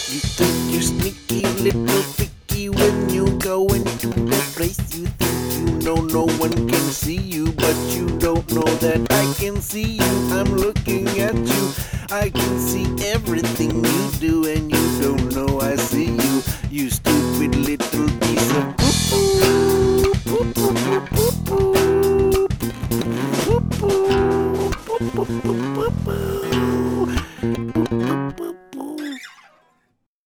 You think you're sneaky, little freaky when you go into that place. You think you know no one can see you, but you don't know that I can see you. I'm looking at you. I can see everything you do, and you don't know I see you. You stupid little piece of poo-poo.